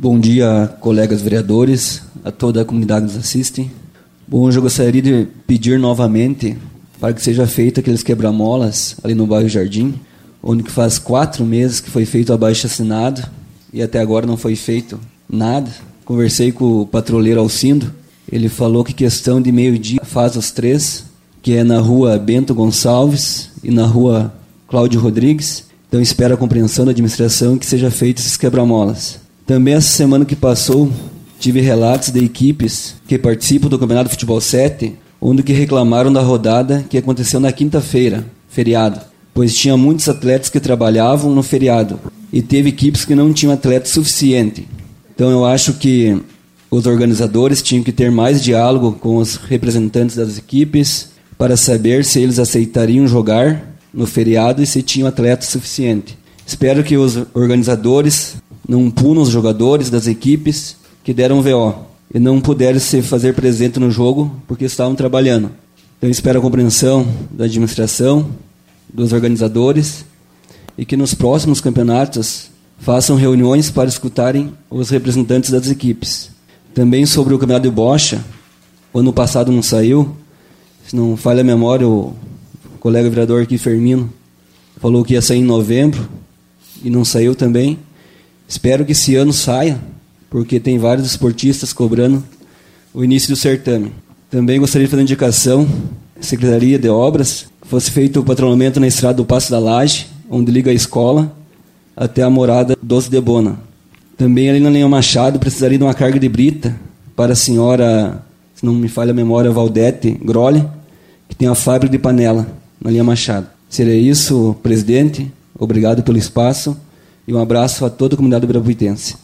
Bom dia, colegas vereadores, a toda a comunidade que nos assiste. Bom, eu gostaria de pedir novamente para que seja feito aqueles quebra-molas ali no bairro Jardim, onde que faz 4 meses que foi feito o abaixo-assinado e até agora não foi feito nada. Conversei com o patrulheiro Alcindo, ele falou que questão de meio-dia faz os 3, que é na rua Bento Gonçalves e na rua Cláudio Rodrigues. Então espero a compreensão da administração que seja feito esses quebra-molas. Também essa semana que passou, tive relatos de equipes que participam do Campeonato de Futebol 7, onde que reclamaram da rodada que aconteceu na quinta-feira, feriado, pois tinha muitos atletas que trabalhavam no feriado e teve equipes que não tinham atleta suficiente. Então eu acho que os organizadores tinham que ter mais diálogo com os representantes das equipes para saber se eles aceitariam jogar no feriado e se tinham atleta suficiente. Espero que os organizadores não punam os jogadores das equipes que deram VO e não puderam se fazer presente no jogo porque estavam trabalhando. Então espero a compreensão da administração, dos organizadores e que nos próximos campeonatos façam reuniões para escutarem os representantes das equipes. Também sobre o campeonato de bocha, o ano passado não saiu, se não falha a memória, o colega vereador aqui, Fermino, falou que ia sair em novembro e não saiu também. Espero que esse ano saia, porque tem vários esportistas cobrando o início do certame. Também gostaria de fazer uma indicação, Secretaria de Obras, fosse feito o patrulhamento na estrada do Passo da Laje, onde liga a escola até a morada Doce de Bona. Também ali na linha Machado precisaria de uma carga de brita para a senhora, se não me falha a memória, Valdete Grolli, que tem a fábrica de panela na linha Machado. Seria isso, presidente. Obrigado pelo espaço e um abraço a toda a comunidade ibirapuitense.